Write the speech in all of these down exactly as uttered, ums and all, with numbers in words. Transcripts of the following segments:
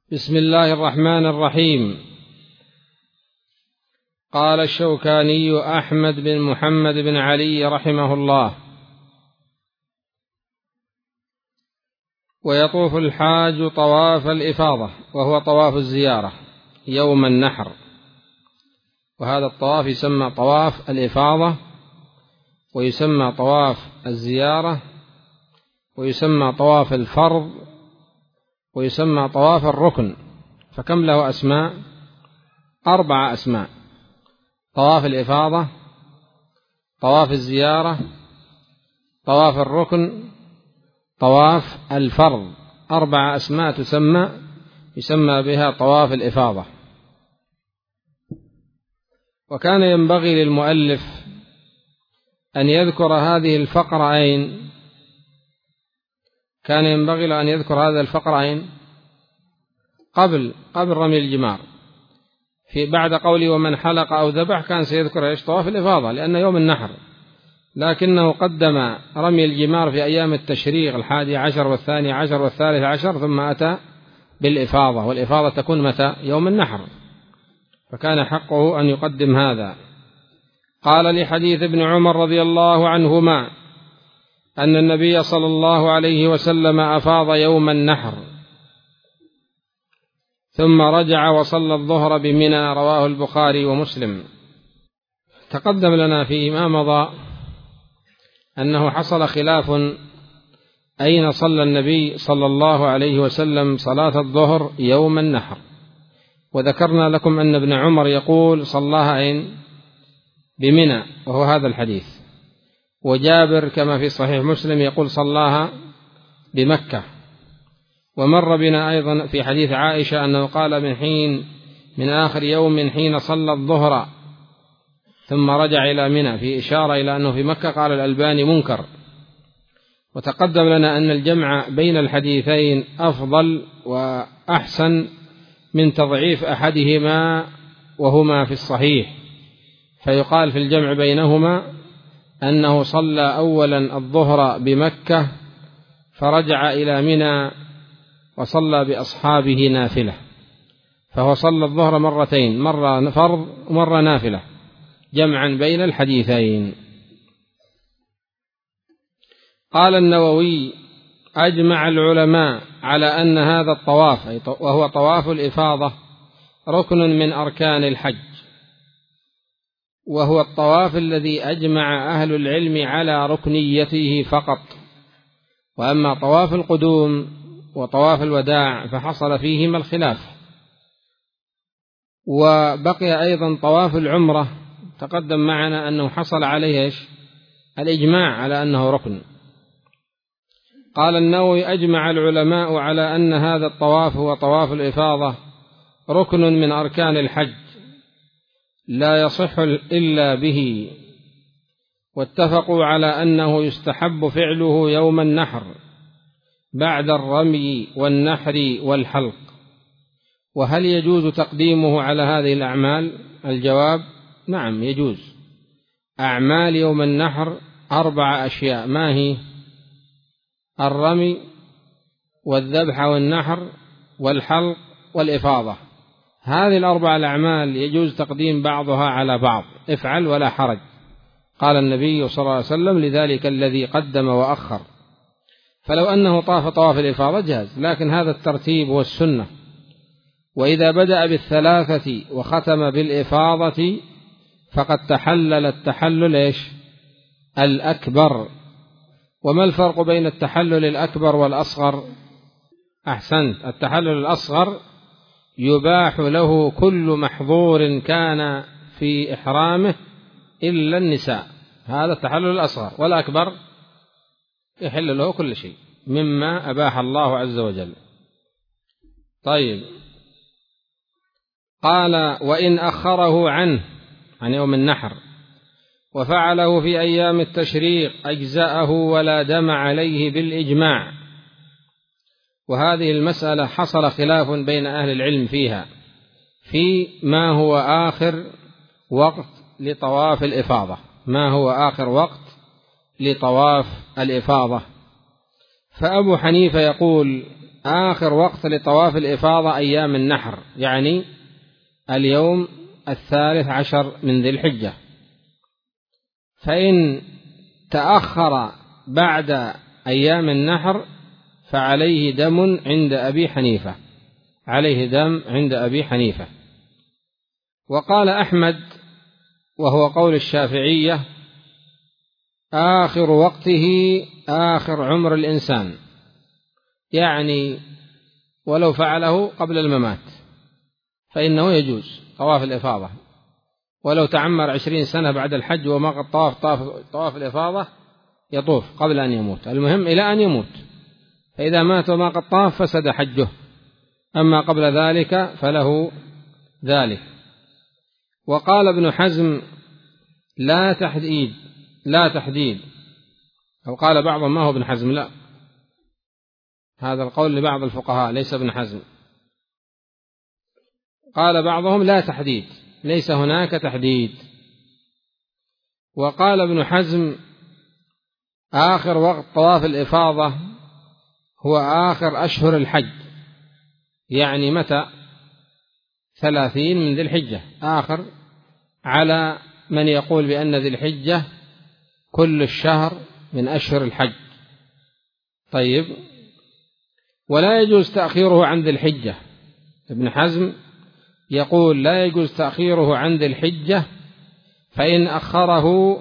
بسم الله الرحمن الرحيم. قال الشوكاني أحمد بن محمد بن علي رحمه الله: ويطوف الحاج طواف الإفاضة وهو طواف الزيارة يوم النحر، وهذا الطواف يسمى طواف الإفاضة، ويسمى طواف الزيارة، ويسمى طواف الفرض، ويسمى طواف الركن. فكم له أسماء؟ أربع أسماء: طواف الإفاضة، طواف الزيارة، طواف الركن، طواف الفرض. أربع أسماء تسمى يسمى بها طواف الإفاضة. وكان ينبغي للمؤلف أن يذكر هذه الفقرة أين؟ كان ينبغي له أن يذكر هذا الفقرة أين؟ قبل قبل رمي الجمار. في بعد قوله ومن حلق أو ذبح كان سيذكر إيش؟ طواف الإفاضة، لأن يوم النحر، لكنه قدم رمي الجمار في أيام التشريق الحادي عشر والثاني عشر والثالث عشر، ثم أتى بالإفاضة، والإفاضة تكون متى؟ يوم النحر، فكان حقه أن يقدم هذا. قال: لحديث ابن عمر رضي الله عنهما أن النبي صلى الله عليه وسلم أفاض يوم النحر ثم رجع وصلى الظهر بمنى، رواه البخاري ومسلم. تقدم لنا فيما مضى أنه حصل خلاف أين صلى النبي صلى الله عليه وسلم صلاة الظهر يوم النحر، وذكرنا لكم أن ابن عمر يقول صلاها أين؟ بمنى، وهو هذا الحديث. وجابر كما في صحيح مسلم يقول صلاها بمكة. ومر بنا أيضا في حديث عائشة أنه قال من حين من آخر يوم من حين صلى الظهر ثم رجع إلى منى، في إشارة إلى أنه في مكة. قال الألباني منكر. وتقدم لنا أن الجمع بين الحديثين أفضل وأحسن من تضعيف أحدهما وهما في الصحيح، فيقال في الجمع بينهما أنه صلى أولا الظهر بمكة فرجع إلى منى وصلى بأصحابه نافلة، فهو صلى الظهر مرتين، مرة فرض ومرة نافلة، جمعا بين الحديثين. قال النووي: أجمع العلماء على أن هذا الطواف وهو طواف الإفاضة ركن من أركان الحج، وهو الطواف الذي أجمع أهل العلم على ركنيته فقط. وأما طواف القدوم وطواف الوداع فحصل فيهما الخلاف. وبقي أيضا طواف العمرة، تقدم معنا أنه حصل عليه الإجماع على أنه ركن. قال النووي: أجمع العلماء على أن هذا الطواف هو طواف الإفاضة ركن من أركان الحج لا يصح إلا به، واتفقوا على أنه يستحب فعله يوم النحر بعد الرمي والنحر والحلق. وهل يجوز تقديمه على هذه الأعمال؟ الجواب: نعم يجوز. أعمال يوم النحر أربع أشياء، ما هي؟ الرمي والذبح والنحر والحلق والإفاضة. هذه الأربع الأعمال يجوز تقديم بعضها على بعض، افعل ولا حرج. قال النبي صلى الله عليه وسلم: لذلك الذي قدم وأخر. فلو أنه طاف طواف الإفاضة جاز، لكن هذا الترتيب هو السنة. وإذا بدأ بالثلاثة وختم بالإفاضة فقد تحلل التحلل إيش؟ الأكبر. وما الفرق بين التحلل الأكبر والأصغر؟ أحسنت، التحلل الأصغر يباح له كل محظور كان في إحرامه إلا النساء، هذا التحلل الأصغر. والأكبر يحل له كل شيء مما أباح الله عز وجل. طيب، قال: وإن أخره عنه عن يوم النحر وفعله في أيام التشريق أجزأه ولا دم عليه بالإجماع. وهذه المسألة حصل خلاف بين أهل العلم فيها، في ما هو آخر وقت لطواف الإفاضة، ما هو آخر وقت لطواف الإفاضة. فأبو حنيفة يقول آخر وقت لطواف الإفاضة أيام النحر، يعني اليوم الثالث عشر من ذي الحجة. فإن تأخر بعد أيام النحر فعليه دم عند أبي حنيفة، عليه دم عند أبي حنيفة. وقال أحمد وهو قول الشافعية: آخر وقته آخر عمر الإنسان، يعني ولو فعله قبل الممات فإنه يجوز طواف الإفاضة، ولو تعمر عشرين سنة بعد الحج وما قد طاف طاف طواف الإفاضة يطوف قبل أن يموت، المهم إلى أن يموت، فإذا مات وما قد طاف فسد حجه، أما قبل ذلك فله ذلك. وقال ابن حزم: لا تحديد، لا تحديد، أو قال بعضهم ما هو ابن حزم، لا، هذا القول لبعض الفقهاء ليس ابن حزم. قال بعضهم: لا تحديد، ليس هناك تحديد. وقال ابن حزم: آخر وقت طواف الإفاضة هو آخر أشهر الحج، يعني متى؟ ثلاثين من ذي الحجة، آخر على من يقول بأن ذي الحجة كل الشهر من أشهر الحج. طيب، ولا يجوز تأخيره عن ذي الحجة. ابن حزم يقول لا يجوز تأخيره عن ذي الحجة، فإن أخره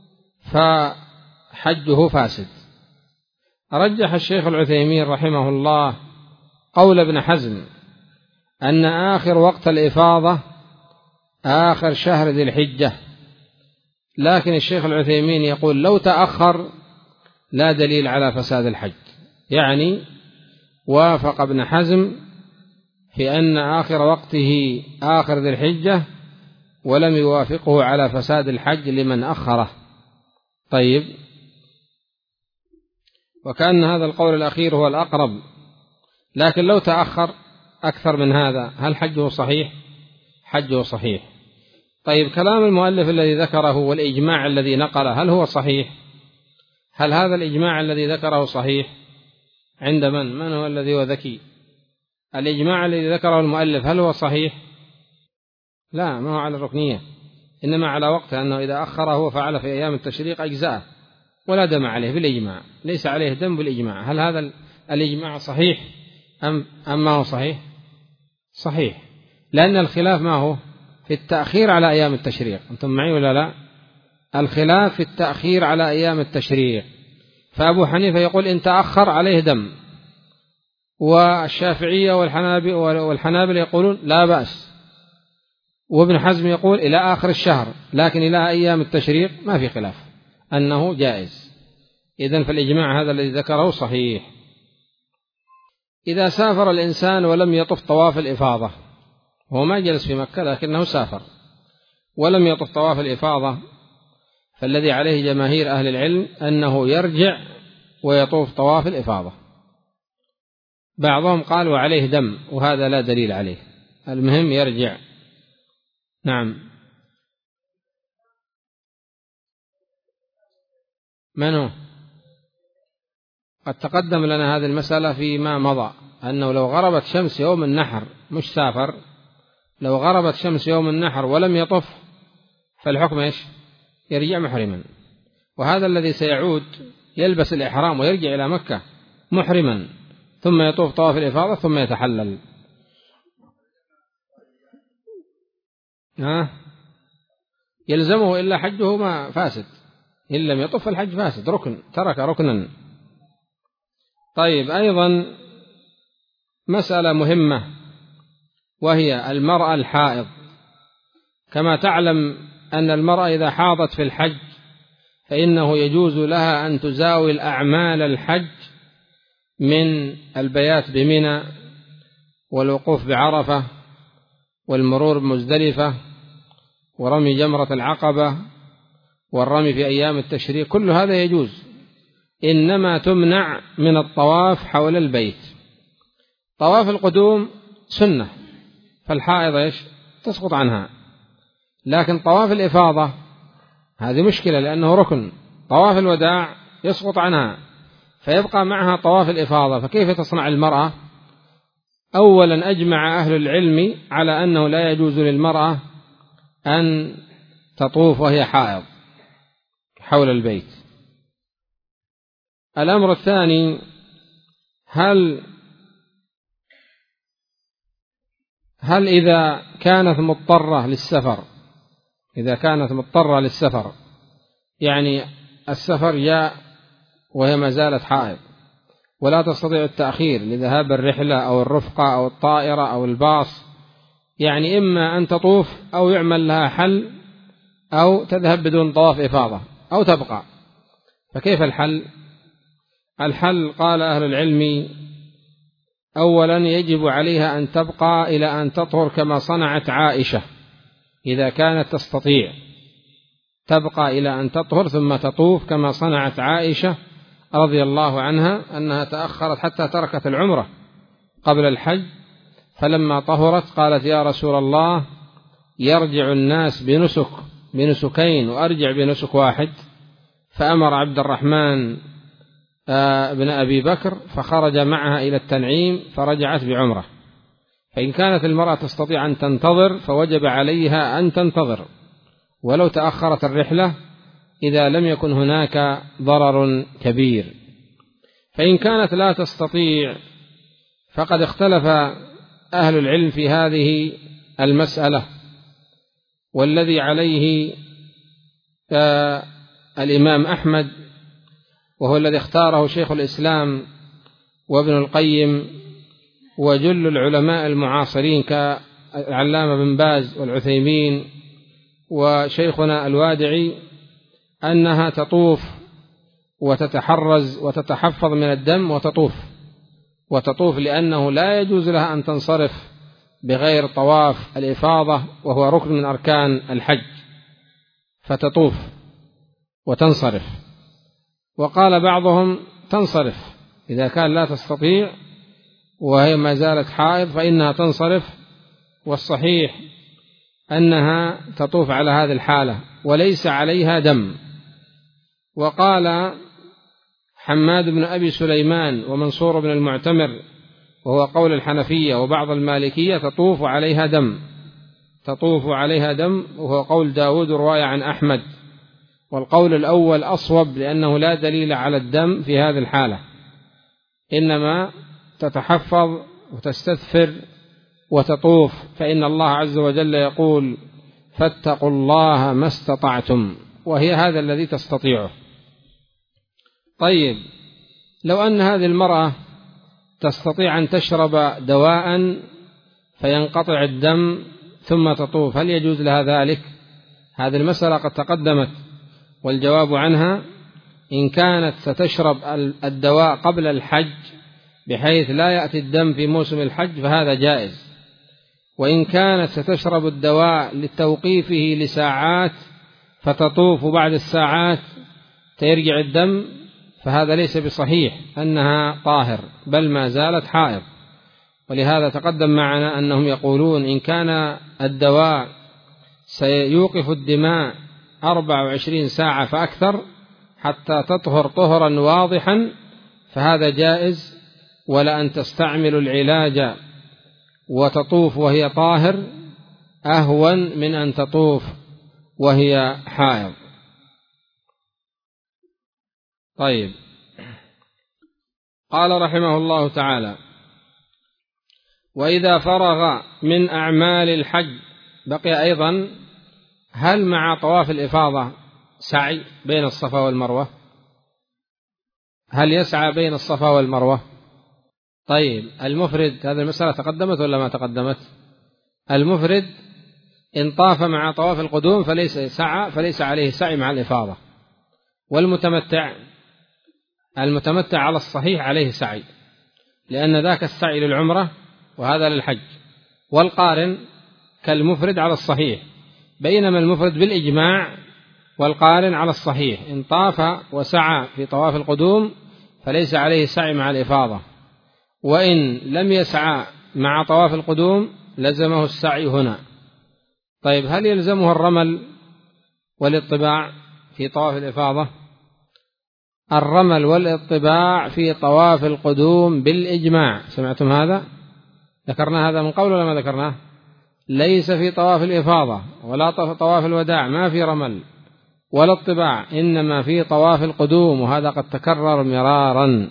فحجه فاسد. رجح الشيخ العثيمين رحمه الله قول ابن حزم أن آخر وقت الإفاضة آخر شهر ذي الحجة، لكن الشيخ العثيمين يقول لو تأخر لا دليل على فساد الحج، يعني وافق ابن حزم في أن آخر وقته آخر ذي الحجة، ولم يوافقه على فساد الحج لمن أخره. طيب، وكأن هذا القول الأخير هو الأقرب، لكن لو تأخر أكثر من هذا هل حجه صحيح؟ حجه صحيح. طيب، كلام المؤلف الذي ذكره والإجماع الذي نقله هل هو صحيح؟ هل هذا الإجماع الذي ذكره صحيح عند من؟ من هو الذي هو ذكي؟ الإجماع الذي ذكره المؤلف هل هو صحيح؟ لا، ما هو على الركنية، إنما على وقته، أنه إذا أخره وفعل في أيام التشريق أجزاءه ولا دم عليه بالإجماع، ليس عليه دم بالإجماع. هل هذا الإجماع صحيح أم, أم ما هو صحيح؟ صحيح، لأن الخلاف ما هو؟ في التأخير على أيام التشريق. أنتم معي ولا لا؟ الخلاف في التأخير على أيام التشريق، فأبو حنيفة يقول إن تأخر عليه دم، والشافعية والحنابلة يقولون لا بأس، وابن حزم يقول إلى آخر الشهر، لكن إلى أيام التشريق ما في خلاف أنه جائز. إذن فالإجماع هذا الذي ذكره صحيح. إذا سافر الإنسان ولم يطف طواف الإفاضة، هو ما جلس في مكة لكنه سافر ولم يطف طواف الإفاضة، فالذي عليه جماهير أهل العلم أنه يرجع ويطوف طواف الإفاضة. بعضهم قالوا عليه دم، وهذا لا دليل عليه، المهم يرجع. نعم. من هو؟ قد تقدم لنا هذه المسألة فيما مضى، أنه لو غربت شمس يوم النحر، مش سافر، لو غربت شمس يوم النحر ولم يطف فالحكم إيش؟ يرجع محرما. وهذا الذي سيعود يلبس الإحرام ويرجع إلى مكة محرما، ثم يطوف طواف الإفاضة ثم يتحلل. ها؟ يلزمه إلا حجه ما فاسد، إن لم يطف الحج فاسد، ركن، ترك ركنا. طيب، أيضا مسألة مهمة وهي المرأة الحائض. كما تعلم أن المرأة إذا حاضت في الحج فإنه يجوز لها أن تزاول أعمال الحج من البيات بمنى والوقوف بعرفة والمرور بمزدلفة ورمي جمرة العقبة والرمي في أيام التشريق، كل هذا يجوز، إنما تمنع من الطواف حول البيت. طواف القدوم سنة، فالحائض إيش؟ تسقط عنها، لكن طواف الإفاضة هذه مشكلة لأنه ركن، طواف الوداع يسقط عنها، فيبقى معها طواف الإفاضة. فكيف تصنع المرأة؟ أولا أجمع أهل العلم على أنه لا يجوز للمرأة أن تطوف وهي حائض حول البيت. الأمر الثاني، هل هل إذا كانت مضطرة للسفر إذا كانت مضطرة للسفر يعني السفر جاء وهي ما زالت حائض ولا تستطيع التأخير لذهاب الرحلة أو الرفقة أو الطائرة أو الباص، يعني إما أن تطوف أو يعمل لها حل أو تذهب بدون طواف إفاضة أو تبقى، فكيف الحل؟ الحل قال أهل العلم أولا يجب عليها أن تبقى إلى أن تطهر كما صنعت عائشة، إذا كانت تستطيع تبقى إلى أن تطهر ثم تطوف كما صنعت عائشة رضي الله عنها، أنها تأخرت حتى تركت العمرة قبل الحج، فلما طهرت قالت يا رسول الله يرجع الناس بنسك بنسكين وأرجع بنسك واحد، فأمر عبد الرحمن بن أبي بكر فخرج معها إلى التنعيم فرجعت بعمرة. فإن كانت المرأة تستطيع أن تنتظر فوجب عليها أن تنتظر ولو تأخرت الرحلة إذا لم يكن هناك ضرر كبير. فإن كانت لا تستطيع فقد اختلف أهل العلم في هذه المسألة، والذي عليه الإمام أحمد وهو الذي اختاره شيخ الإسلام وابن القيم وجل العلماء المعاصرين كالعلامة بن باز والعثيمين وشيخنا الوادعي، أنها تطوف وتتحرز وتتحفظ من الدم وتطوف وتطوف لأنه لا يجوز لها أن تنصرف بغير طواف الإفاضة وهو ركن من أركان الحج، فتطوف وتنصرف. وقال بعضهم تنصرف إذا كان لا تستطيع وهي ما زالت حائض فإنها تنصرف، والصحيح أنها تطوف على هذه الحالة وليس عليها دم. وقال حماد بن أبي سليمان ومنصور بن المعتمر وهو قول الحنفية وبعض المالكية تطوف عليها دم تطوف عليها دم وهو قول داود رواية عن أحمد، والقول الأول أصوب لأنه لا دليل على الدم في هذه الحالة، إنما تتحفظ وتستثفر وتطوف، فإن الله عز وجل يقول فاتقوا الله ما استطعتم، وهي هذا الذي تستطيعه. طيب، لو أن هذه المرأة تستطيع أن تشرب دواء فينقطع الدم ثم تطوف، هل يجوز لها ذلك؟ هذه المسألة قد تقدمت، والجواب عنها إن كانت ستشرب الدواء قبل الحج بحيث لا يأتي الدم في موسم الحج فهذا جائز، وإن كانت ستشرب الدواء لتوقيفه لساعات فتطوف بعد الساعات ترجع الدم فهذا ليس بصحيح أنها طاهر، بل ما زالت حائض. ولهذا تقدم معنا أنهم يقولون إن كان الدواء سيوقف الدماء أربع وعشرين ساعة فأكثر حتى تطهر طهرا واضحا فهذا جائز، ولا أن تستعمل العلاج وتطوف وهي طاهر أهون من أن تطوف وهي حائض. طيب، قال رحمه الله تعالى وإذا فرغ من أعمال الحج بقي أيضا هل مع طواف الإفاضة سعي بين الصفا والمروة؟ هل يسعى بين الصفا والمروة؟ طيب، المفرد هذه المسألة تقدمت ولا ما تقدمت؟ المفرد إن طاف مع طواف القدوم فليس سعى فليس عليه سعي مع الإفاضة، والمتمتع المتمتع على الصحيح عليه سعي، لأن ذاك السعي للعمرة وهذا للحج، والقارن كالمفرد على الصحيح، بينما المفرد بالإجماع والقارن على الصحيح إن طاف وسعى في طواف القدوم فليس عليه سعي مع الإفاضة، وإن لم يسعى مع طواف القدوم لزمه السعي هنا. طيب، هل يلزمه الرمل والاطباع في طواف الإفاضة؟ الرمل والاطباع في طواف القدوم بالإجماع، سمعتم هذا؟ ذكرنا هذا من قبل ولا ما ذكرناه؟ ليس في طواف الإفاضة ولا طواف الوداع ما في رمل ولا اطباع، إنما في طواف القدوم، وهذا قد تكرر مرارا.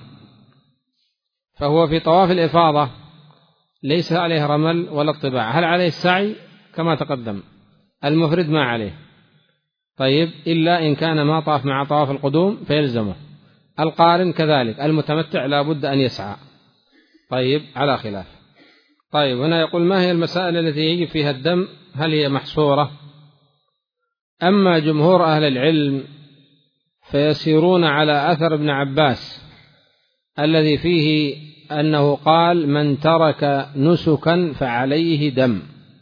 فهو في طواف الإفاضة ليس عليه رمل ولا اطباع. هل عليه السعي؟ كما تقدم. المفرد ما عليه، طيب، إلا إن كان ما طاف مع طواف القدوم فيلزمه. القارن كذلك، المتمتع لا بد أن يسعى. طيب، على خلاف. طيب، هنا يقول: ما هي المسائل التي يجب فيها الدم؟ هل هي محصورة؟ أما جمهور أهل العلم فيسيرون على أثر ابن عباس الذي فيه أنه قال: من ترك نسكا فعليه دم.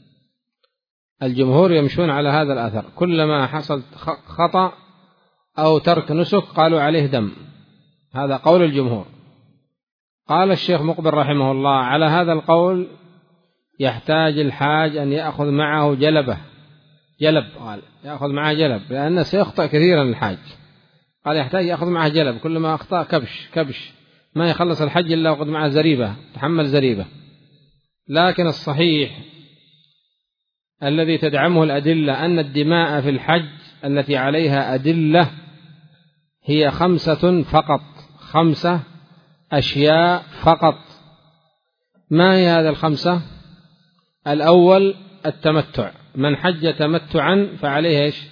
الجمهور يمشون على هذا الأثر، كلما حصل خطأ أو ترك نسك قالوا عليه دم. هذا قول الجمهور. قال الشيخ مقبل رحمه الله: على هذا القول يحتاج الحاج أن يأخذ معه جلبة جلب قال يأخذ معه جلب، لأنه سيخطأ كثيرا الحاج. قال يحتاج يأخذ معه جلب، كلما أخطأ كبش كبش، ما يخلص الحج إلا وقد معه زريبة، تحمل زريبة. لكن الصحيح الذي تدعمه الأدلة أن الدماء في الحج التي عليها أدلة هي خمسة فقط، خمسة أشياء فقط. ما هي هذا الخمسة؟ الأول التمتع، من حج تمتعا فعليه إيش؟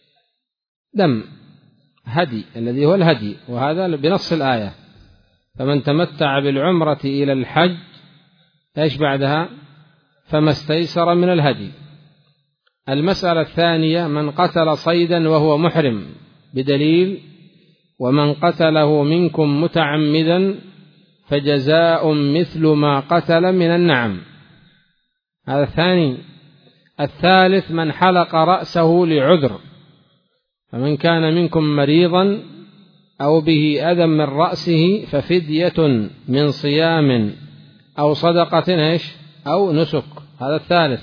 دم، هدي، الذي هو الهدي، وهذا بنص الآية: فمن تمتع بالعمرة إلى الحج إيش بعدها؟ فما استيسر من الهدي. المسألة الثانية: من قتل صيدا وهو محرم بدليل: ومن قتله منكم متعمدا فجزاء مثل ما قتل من النعم. هذا الثاني. الثالث: من حلق رأسه لعذر، فمن كان منكم مريضا أو به أذى من رأسه ففدية من صيام أو صدقة إيش أو نسك. هذا الثالث.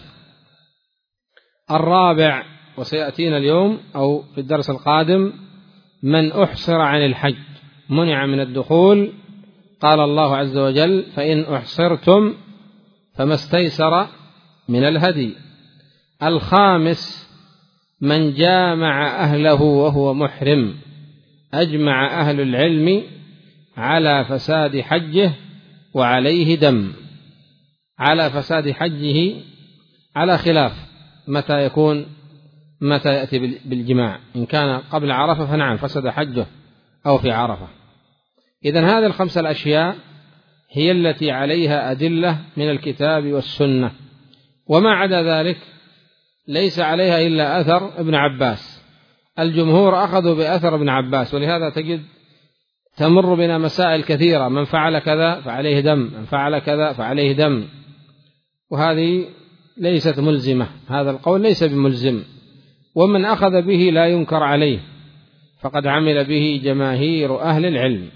الرابع وسيأتينا اليوم أو في الدرس القادم: من أحصر عن الحج، منع من الدخول، قال الله عز وجل: فإن أحصرتم فما استيسر من الهدي. الخامس: من جامع أهله وهو محرم، أجمع أهل العلم على فساد حجه وعليه دم. على فساد حجه على خلاف متى يكون، متى يأتي بالجماع. إن كان قبل عرفة فنعم فسد حجه، أو في عرفة. إذن هذه الخمسة الأشياء هي التي عليها أدلة من الكتاب والسنة، وما عدا ذلك ليس عليها إلا أثر ابن عباس. الجمهور أخذوا بأثر ابن عباس، ولهذا تجد تمر بنا مسائل كثيرة: من فعل كذا فعليه دم، من فعل كذا فعليه دم، وهذه ليست ملزمة. هذا القول ليس بملزم، ومن أخذ به لا ينكر عليه، فقد عمل به جماهير أهل العلم.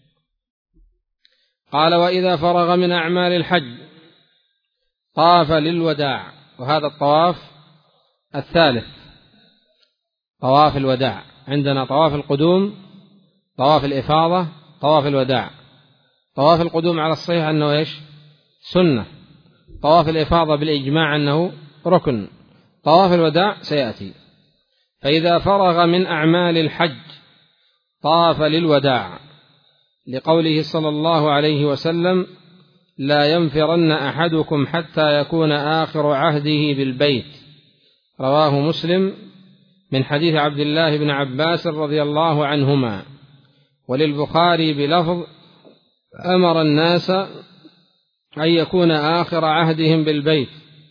قال: وإذا فرغ من أعمال الحج طاف للوداع. وهذا الطواف الثالث، طواف الوداع. عندنا طواف القدوم، طواف الإفاضة، طواف الوداع. طواف القدوم على الصحيح أنه إيش؟ سنة. طواف الإفاضة بالإجماع أنه ركن. طواف الوداع سيأتي. فإذا فرغ من أعمال الحج طاف للوداع، لقوله صلى الله عليه وسلم: لا ينفرن أحدكم حتى يكون آخر عهده بالبيت. رواه مسلم من حديث عبد الله بن عباس رضي الله عنهما. وللبخاري بلفظ: أمر الناس أن يكون آخر عهدهم بالبيت،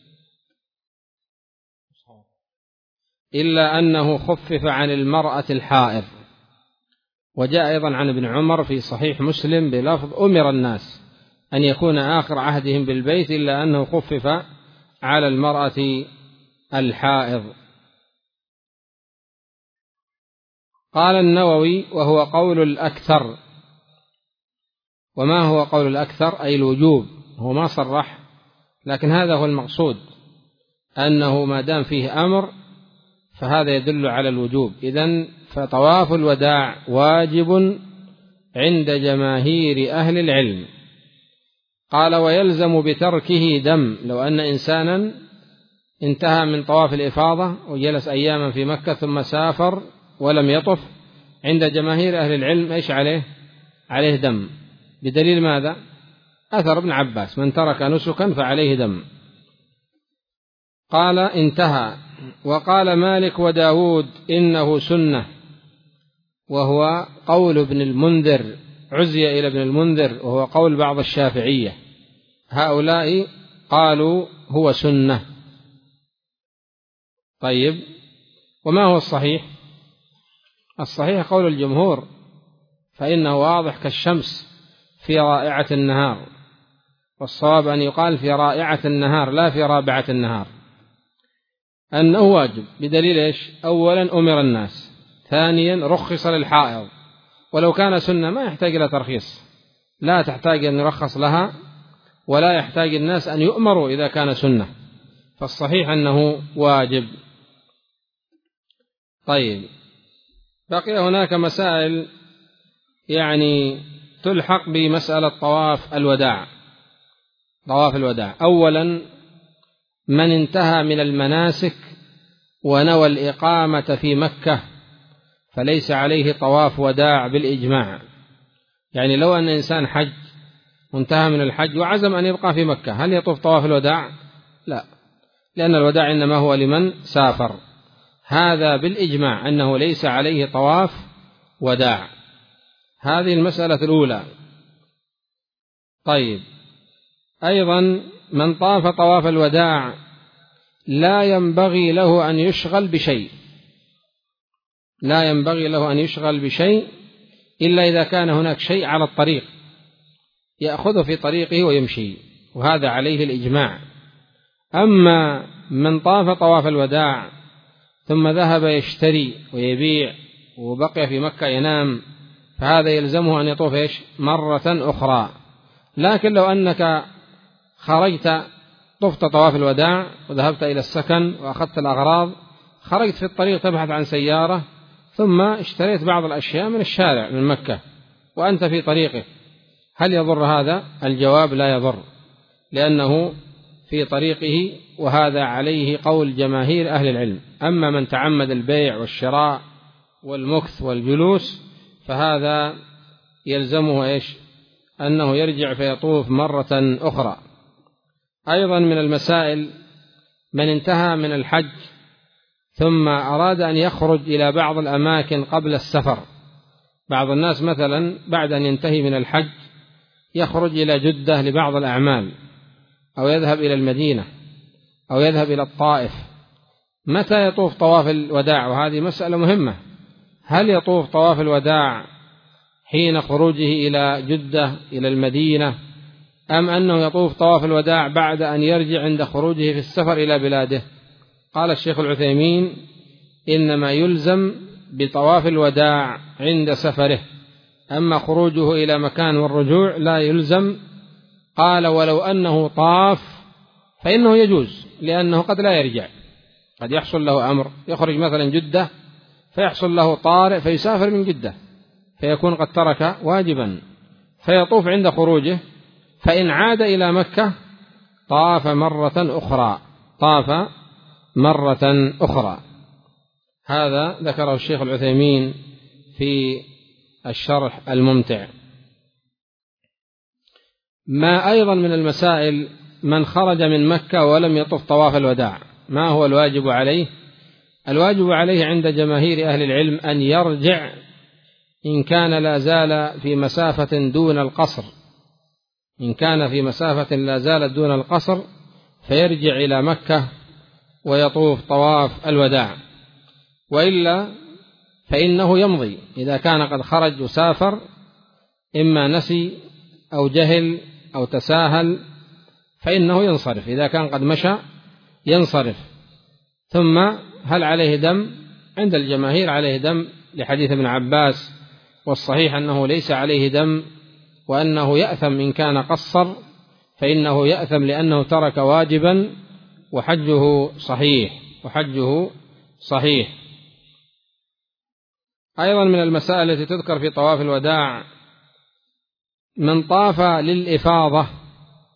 إلا أنه خفف عن المرأة الحائض. وجاء أيضا عن ابن عمر في صحيح مسلم بلفظ: أمر الناس أن يكون آخر عهدهم بالبيت إلا أنه خفف على المرأة الحائض. قال النووي: وهو قول الأكثر. وما هو قول الأكثر؟ أي الوجوب. هو ما صرح، لكن هذا هو المقصود، أنه ما دام فيه أمر فهذا يدل على الوجوب. إذن فطواف الوداع واجب عند جماهير أهل العلم. قال ويلزم بتركه دم. لو أن إنسانا انتهى من طواف الإفاضة وجلس أياما في مكة ثم سافر ولم يطف، عند جماهير أهل العلم إيش عليه؟ عليه دم. بدليل ماذا؟ أثر ابن عباس: من ترك نسكا فعليه دم. قال انتهى. وقال مالك وداود إنه سنة، وهو قول ابن المنذر، عزي إلى ابن المنذر، وهو قول بعض الشافعية. هؤلاء قالوا هو سنة. طيب، وما هو الصحيح؟ الصحيح قول الجمهور، فإنه واضح كالشمس في رائعة النهار، والصواب أن يقال في رائعة النهار لا في رابعة النهار، أنه واجب. بدليل إيش؟ أولا أمر الناس، ثانيا رخص للحائض، ولو كان سنة ما يحتاج إلى ترخيص، لا تحتاج أن يرخص لها، ولا يحتاج الناس أن يؤمروا إذا كان سنة، فالصحيح أنه واجب. طيب، بقي هناك مسائل يعني تلحق بمسألة طواف الوداع. طواف الوداع، أولا من انتهى من المناسك ونوى الإقامة في مكة فليس عليه طواف وداع بالإجماع. يعني لو أن إنسان حج وانتهى من الحج وعزم أن يبقى في مكة، هل يطوف طواف الوداع؟ لا، لأن الوداع إنما هو لمن سافر، هذا بالإجماع أنه ليس عليه طواف وداع. هذه المسألة الأولى. طيب، أيضا من طاف طواف الوداع لا ينبغي له أن يشغل بشيء، لا ينبغي له أن يشغل بشيء إلا إذا كان هناك شيء على الطريق يأخذه في طريقه ويمشي، وهذا عليه الإجماع. أما من طاف طواف الوداع ثم ذهب يشتري ويبيع وبقي في مكة ينام، فهذا يلزمه أن يطوف إيش؟ مرة أخرى. لكن لو أنك خرجت طفت طواف الوداع وذهبت إلى السكن وأخذت الأغراض، خرجت في الطريق تبحث عن سيارة ثم اشتريت بعض الأشياء من الشارع من مكة وأنت في طريقه، هل يضر هذا؟ الجواب لا يضر، لأنه في طريقه، وهذا عليه قول جماهير أهل العلم. أما من تعمد البيع والشراء والمكث والجلوس فهذا يلزمه إيش؟ أنه يرجع فيطوف مرة أخرى. أيضا من المسائل من انتهى من الحج ثم أراد أن يخرج إلى بعض الأماكن قبل السفر. بعض الناس مثلا بعد أن ينتهي من الحج يخرج إلى جدة لبعض الأعمال، أو يذهب إلى المدينة، أو يذهب إلى الطائف. متى يطوف طواف الوداع؟ وهذه مسألة مهمة. هل يطوف طواف الوداع حين خروجه إلى جدة إلى المدينة، أم أنه يطوف طواف الوداع بعد أن يرجع عند خروجه في السفر إلى بلاده؟ قال الشيخ العثيمين إنما يلزم بطواف الوداع عند سفره، أما خروجه إلى مكان والرجوع لا يلزم. قال ولو أنه طاف فإنه يجوز، لأنه قد لا يرجع، قد يحصل له أمر يخرج مثلا جدة فيحصل له طارئ فيسافر من جدة فيكون قد ترك واجبا، فيطوف عند خروجه، فإن عاد إلى مكة طاف مرة أخرى، طاف مرة أخرى. هذا ذكره الشيخ العثيمين في الشرح الممتع. ما أيضا من المسائل من خرج من مكة ولم يطف طواف الوداع، ما هو الواجب عليه؟ الواجب عليه عند جماهير أهل العلم أن يرجع إن كان لا زال في مسافة دون القصر، إن كان في مسافة لا زالت دون القصر فيرجع إلى مكة ويطوف طواف الوداع، وإلا فإنه يمضي. إذا كان قد خرج وسافر إما نسي أو جهل أو تساهل فإنه ينصرف، إذا كان قد مشى ينصرف. ثم هل عليه دم؟ عند الجماهير عليه دم لحديث ابن عباس، والصحيح أنه ليس عليه دم، وأنه يأثم إن كان قصر، فإنه يأثم لأنه ترك واجبا، وحجه صحيح وحجه صحيح. أيضا من المسائل التي تذكر في طواف الوداع من طاف للإفاضة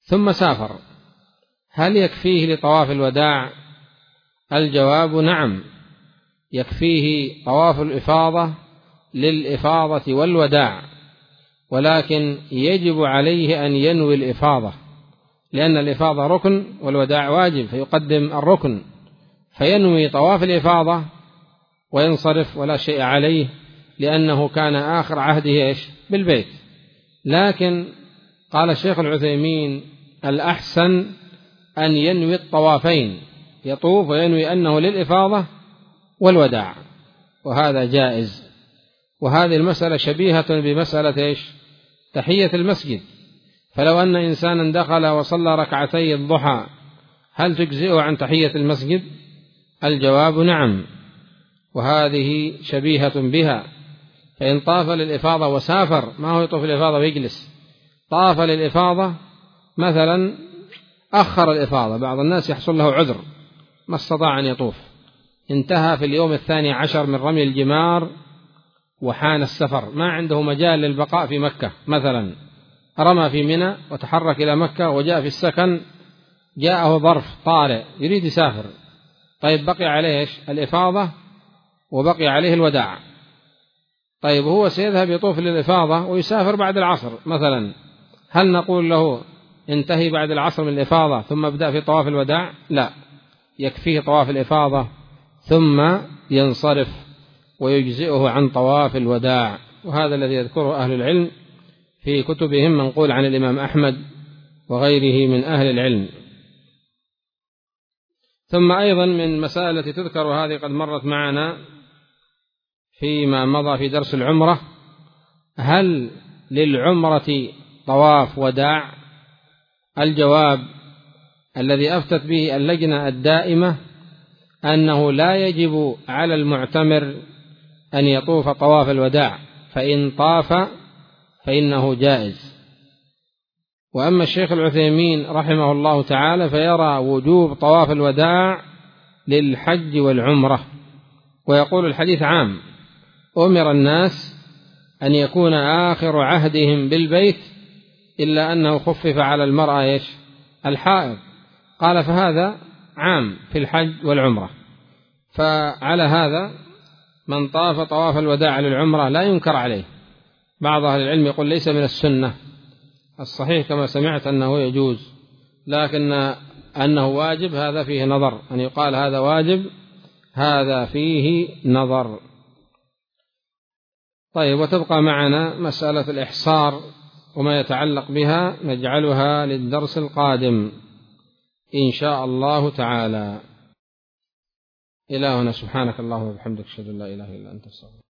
ثم سافر، هل يكفيه لطواف الوداع؟ الجواب نعم، يكفيه طواف الإفاضة للإفاضة والوداع، ولكن يجب عليه أن ينوي الإفاضة، لأن الإفاضة ركن والوداع واجب، فيقدم الركن، فينوي طواف الإفاضة وينصرف ولا شيء عليه، لأنه كان آخر عهده بالبيت. لكن قال الشيخ العثيمين الأحسن أن ينوي الطوافين، يطوف وينوي أنه للإفاضة والوداع، وهذا جائز. وهذه المسألة شبيهة بمسألة إيش؟ تحية المسجد. فلو أن إنسانا دخل وصلى ركعتي الضحى هل تجزئه عن تحية المسجد؟ الجواب نعم، وهذه شبيهة بها. فإن طاف للإفاضة وسافر، ما هو يطوف الإفاضة ويجلس، طاف للإفاضة مثلا أخر الإفاضة، بعض الناس يحصل له عذر ما استطاع أن يطوف، انتهى في اليوم الثاني عشر من رمي الجمار وحان السفر، ما عنده مجال للبقاء في مكة، مثلا رمى في منى وتحرك إلى مكة وجاء في السكن جاءه ظرف طارئ يريد يسافر، طيب بقي عليه الإفاضة وبقي عليه الوداع، طيب هو سيذهب يطوف للإفاضة ويسافر بعد العصر مثلا، هل نقول له انتهي بعد العصر من الإفاضة ثم ابدأ في طواف الوداع؟ لا، يكفيه طواف الإفاضة ثم ينصرف ويجزئه عن طواف الوداع. وهذا الذي يذكره أهل العلم في كتبهم، منقول عن الإمام أحمد وغيره من أهل العلم. ثم أيضا من مسائل التي تذكر، وهذه قد مرت معنا فيما مضى في درس العمرة، هل للعمرة طواف وداع؟ الجواب الذي أفتت به اللجنة الدائمة أنه لا يجب على المعتمر أن يطوف طواف الوداع، فإن طاف فإنه جائز. وأما الشيخ العثيمين رحمه الله تعالى فيرى وجوب طواف الوداع للحج والعمرة، ويقول الحديث عام، أمر الناس أن يكون آخر عهدهم بالبيت إلا أنه خفف على المرأة إيش؟ الحائض. قال فهذا عام في الحج والعمرة، فعلى هذا من طاف طواف الوداع للعمرة لا ينكر عليه. بعض أهل العلم يقول ليس من السنة، الصحيح كما سمعت أنه يجوز، لكن أنه واجب هذا فيه نظر، أن يقال هذا واجب هذا فيه نظر. طيب، وتبقى معنا مسألة الإحصار وما يتعلق بها، نجعلها للدرس القادم إن شاء الله تعالى. إلهنا سبحانك اللهم وبحمدك، أشهد أن لا إله إلا أنت، استغفرك.